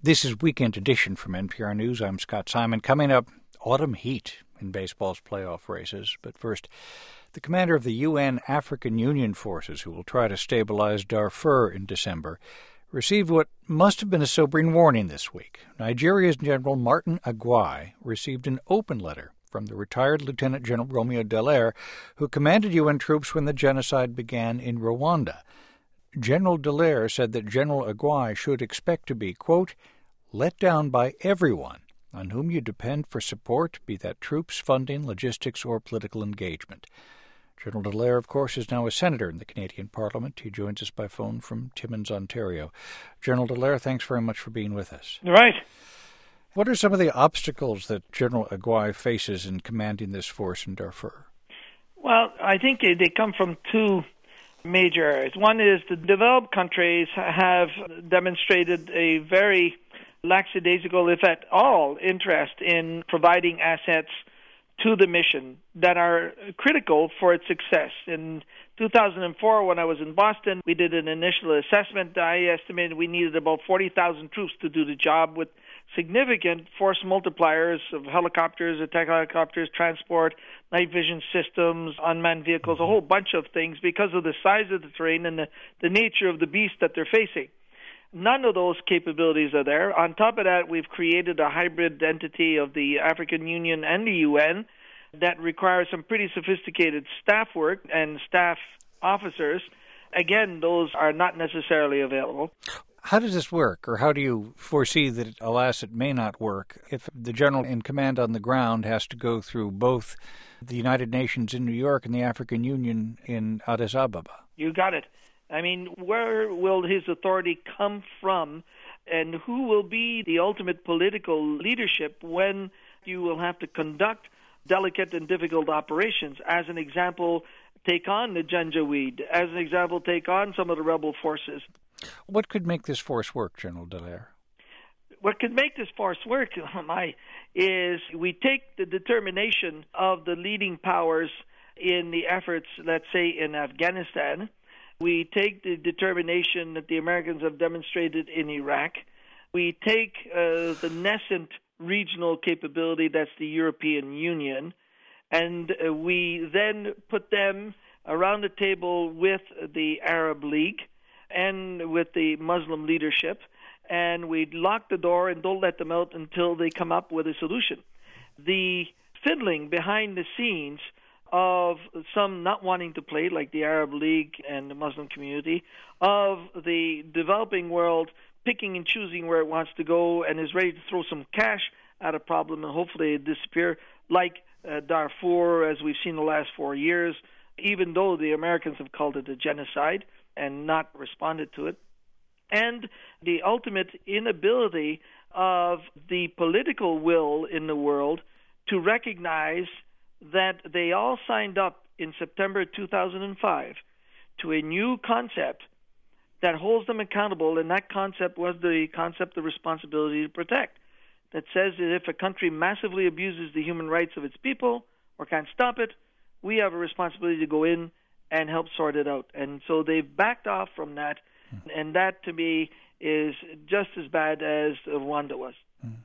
This is Weekend Edition from NPR News. I'm Scott Simon. Coming up, autumn heat in baseball's playoff races. But first, the commander of the UN African Union forces, who will try to stabilize Darfur in December, received what must have been a sobering warning this week. Nigeria's General Martin Agwai received an open letter from the retired Lieutenant General Romeo Dallaire, who commanded UN troops when the genocide began in Rwanda. General Dallaire said that General Agwai should expect to be, quote, let down by everyone on whom you depend for support, be that troops, funding, logistics, or political engagement. General Dallaire, of course, is now a senator in the Canadian Parliament. He joins us by phone from Timmins, Ontario. General Dallaire, thanks very much for being with us. Right. What are some of the obstacles that General Agwai faces in commanding this force in Darfur? Well, I think they come from two major areas. One is the developed countries have demonstrated a very lackadaisical, if at all, interest in providing assets to the mission that are critical for its success. In 2004, when I was in Boston, we did an initial assessment. I estimated we needed about 40,000 troops to do the job, with significant force multipliers of helicopters, attack helicopters, transport, night vision systems, unmanned vehicles, a whole bunch of things because of the size of the terrain and the nature of the beast that they're facing. None of those capabilities are there. On top of that, we've created a hybrid entity of the African Union and the UN that requires some pretty sophisticated staff work and staff officers. Again, those are not necessarily available. How does this work, or how do you foresee that, alas, it may not work, if the general in command on the ground has to go through both the United Nations in New York and the African Union in Addis Ababa? You got it. I mean, where will his authority come from, and who will be the ultimate political leadership when you will have to conduct delicate and difficult operations? As an example, take on the Janjaweed. As an example, take on some of the rebel forces. What could make this force work, General Dallaire? What could make this force work, is we take the determination of the leading powers in the efforts, let's say, in Afghanistan. We take the determination that the Americans have demonstrated in Iraq. We take the nascent regional capability that's the European Union, and we then put them around the table with the Arab League and with the Muslim leadership, and we lock the door and don't let them out until they come up with a solution. The fiddling behind the scenes of some not wanting to play, like the Arab League and the Muslim community, of the developing world picking and choosing where it wants to go and is ready to throw some cash at a problem and hopefully it disappear, like Darfur, as we've seen the last 4 years, even though the Americans have called it a genocide and not responded to it. And the ultimate inability of the political will in the world to recognize that they all signed up in September 2005 to a new concept that holds them accountable, and that concept was the concept of responsibility to protect, that says that if a country massively abuses the human rights of its people or can't stop it, we have a responsibility to go in and help sort it out. And so they've backed off from that, and that to me is just as bad as Rwanda was.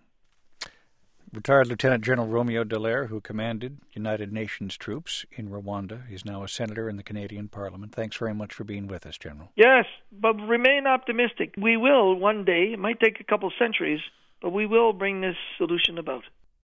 Retired Lieutenant General Romeo Dallaire, who commanded United Nations troops in Rwanda. He's now a senator in the Canadian Parliament. Thanks very much for being with us, General. Yes, but remain optimistic. We will one day, it might take a couple centuries, but we will bring this solution about.